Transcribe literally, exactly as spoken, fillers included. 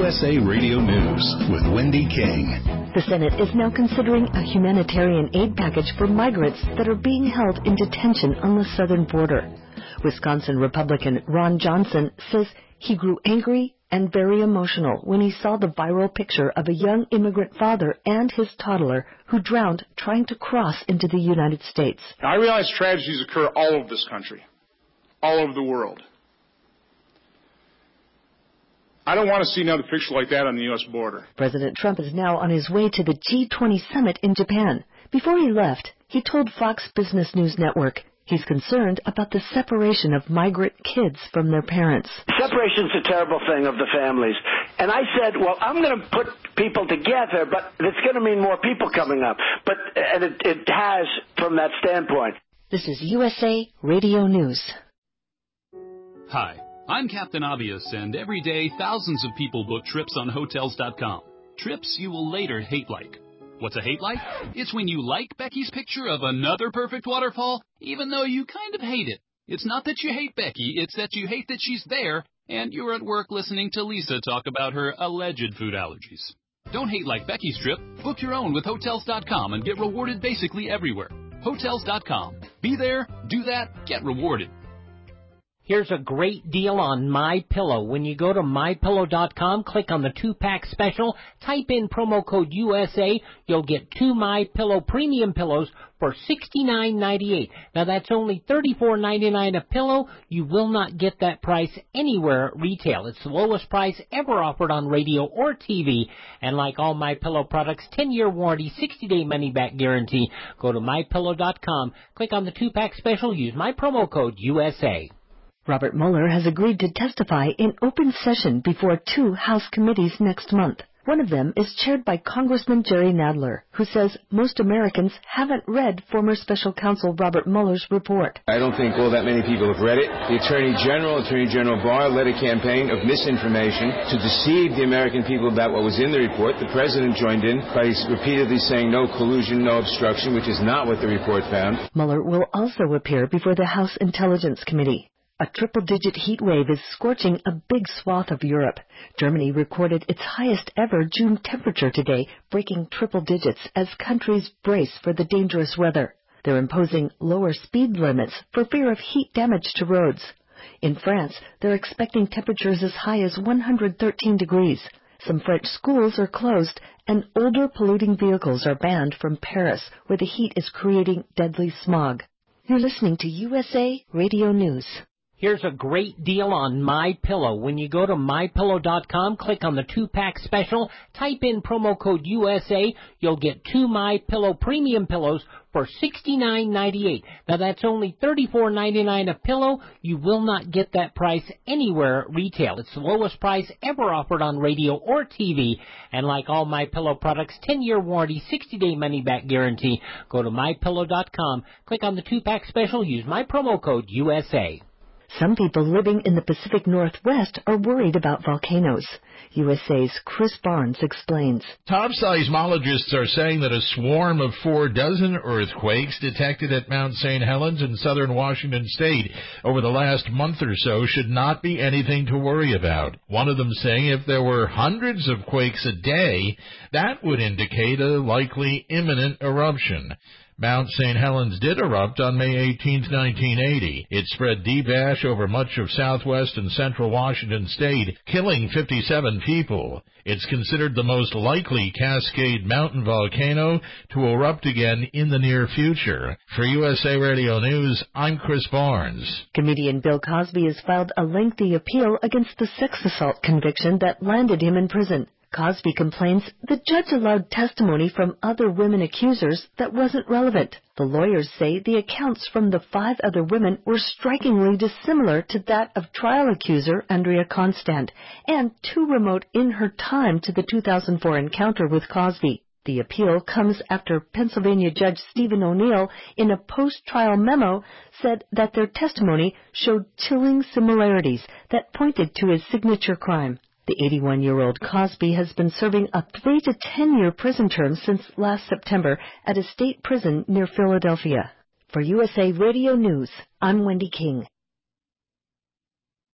U S A Radio News with Wendy King. The Senate is now considering a humanitarian aid package for migrants that are being held in detention on the southern border. Wisconsin Republican Ron Johnson says he grew angry and very emotional when he saw the viral picture of a young immigrant father and his toddler who drowned trying to cross into the United States. Now, I realize tragedies occur all over this country, all over the world. I don't want to see another picture like that on the U S border. President Trump is now on his way to the G twenty summit in Japan. Before he left, he told Fox Business News Network he's concerned about the separation of migrant kids from their parents. Separation's a terrible thing of the families. And I said, well, I'm going to put people together, but it's going to mean more people coming up. But and it, it has from that standpoint. This is U S A Radio News. Hi, I'm Captain Obvious, and every day thousands of people book trips on Hotels dot com. Trips you will later hate like. What's a hate like? It's when you like Becky's picture of another perfect waterfall, even though you kind of hate it. It's not that you hate Becky, it's that you hate that she's there, and you're at work listening to Lisa talk about her alleged food allergies. Don't hate like Becky's trip. Book your own with Hotels dot com and get rewarded basically everywhere. Hotels dot com. Be there, do that, get rewarded. Here's a great deal on MyPillow. When you go to My Pillow dot com, click on the two-pack special, type in promo code U S A, you'll get two MyPillow premium pillows for sixty-nine ninety-eight. Now that's only thirty-four ninety-nine a pillow. You will not get that price anywhere at retail. It's the lowest price ever offered on radio or T V. And like all MyPillow products, ten-year warranty, sixty-day money-back guarantee. Go to My Pillow dot com, click on the two-pack special, use my promo code U S A. Robert Mueller has agreed to testify in open session before two House committees next month. One of them is chaired by Congressman Jerry Nadler, who says most Americans haven't read former Special Counsel Robert Mueller's report. I don't think all that many people have read it. The Attorney General, Attorney General Barr, led a campaign of misinformation to deceive the American people about what was in the report. The President joined in by repeatedly saying no collusion, no obstruction, which is not what the report found. Mueller will also appear before the House Intelligence Committee. A triple-digit heat wave is scorching a big swath of Europe. Germany recorded its highest ever June temperature today, breaking triple digits as countries brace for the dangerous weather. They're imposing lower speed limits for fear of heat damage to roads. In France, they're expecting temperatures as high as one hundred thirteen degrees. Some French schools are closed, and older polluting vehicles are banned from Paris, where the heat is creating deadly smog. You're listening to U S A Radio News. Here's a great deal on MyPillow. When you go to My Pillow dot com, click on the two-pack special, type in promo code U S A, you'll get two MyPillow premium pillows for sixty-nine ninety-eight. Now that's only thirty-four ninety-nine a pillow. You will not get that price anywhere at retail. It's the lowest price ever offered on radio or T V. And like all MyPillow products, ten-year warranty, sixty-day money-back guarantee. Go to My Pillow dot com, click on the two-pack special, use my promo code U S A. Some people living in the Pacific Northwest are worried about volcanoes. U S A's Chris Barnes explains. Top seismologists are saying that a swarm of four dozen earthquakes detected at Mount Saint Helens in southern Washington state over the last month or so should not be anything to worry about. One of them saying if there were hundreds of quakes a day, that would indicate a likely imminent eruption. Mount Saint Helens did erupt on May eighteenth, nineteen eighty. It spread deep ash over much of southwest and central Washington state, killing fifty-seven people. It's considered the most likely Cascade Mountain volcano to erupt again in the near future. For U S A Radio News, I'm Chris Barnes. Comedian Bill Cosby has filed a lengthy appeal against the sex assault conviction that landed him in prison. Cosby complains the judge allowed testimony from other women accusers that wasn't relevant. The lawyers say the accounts from the five other women were strikingly dissimilar to that of trial accuser Andrea Constant, and too remote in her time to the two thousand four encounter with Cosby. The appeal comes after Pennsylvania Judge Stephen O'Neill, in a post-trial memo, said that their testimony showed chilling similarities that pointed to his signature crime. The eighty-one-year-old Cosby has been serving a three to ten-year prison term since last September at a state prison near Philadelphia. For U S A Radio News, I'm Wendy King.